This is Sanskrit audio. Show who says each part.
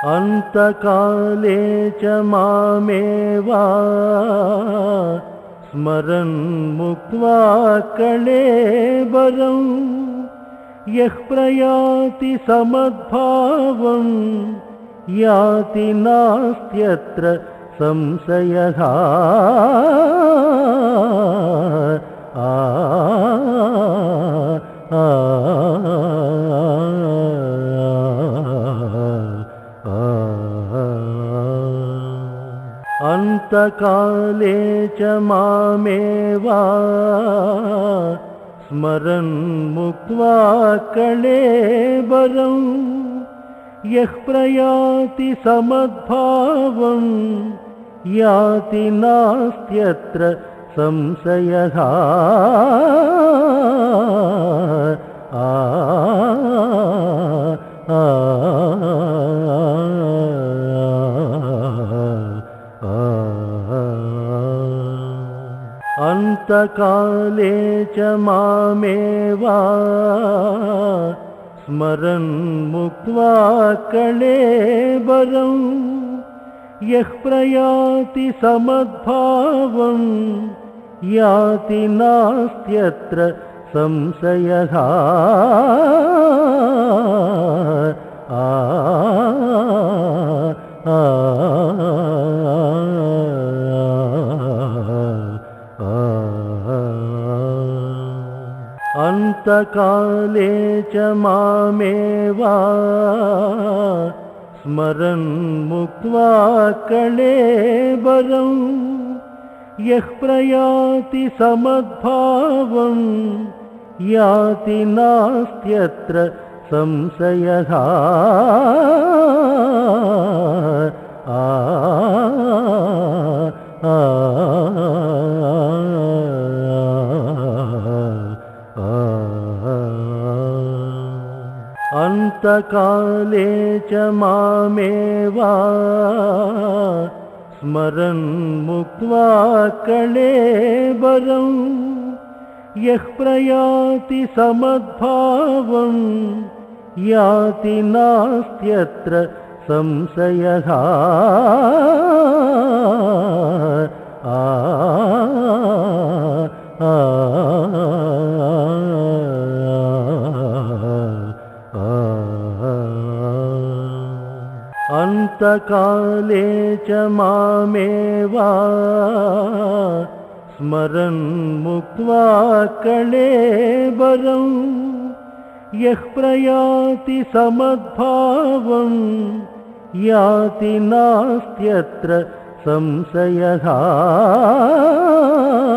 Speaker 1: अन्तकाले च मामेव स्मरन् मुक्त्वा कळेबरं यः प्रयाति समद्भावं याति नास्त्यत्र संशयः। अन्तकाले च मामेव स्मरन् मुक्त्वा कळेबरं यः प्रयाति समद्भावं याति नास्त्यत्र संशयः। अन्तकाले च मामेव स्मरन् मुक्त्वा कळेबरं यः प्रयाति समद्भावं याति नास्त्यत्र संशयः। अन्तकाले च मामेव स्मरन् मुक्त्वा कळेबरं यः प्रयाति समद्भावं याति नास्त्यत्र संशयः। अन्तकाले च मामेव स्मरन् मुक्त्वा कळेबरं यः प्रयाति समद्भावं याति नास्त्यत्र संशयः। अन्तकाले च मामेव स्मरन् मुक्त्वा कळेबरं यः प्रयाति समद्भावं याति नास्त्यत्र संशयः।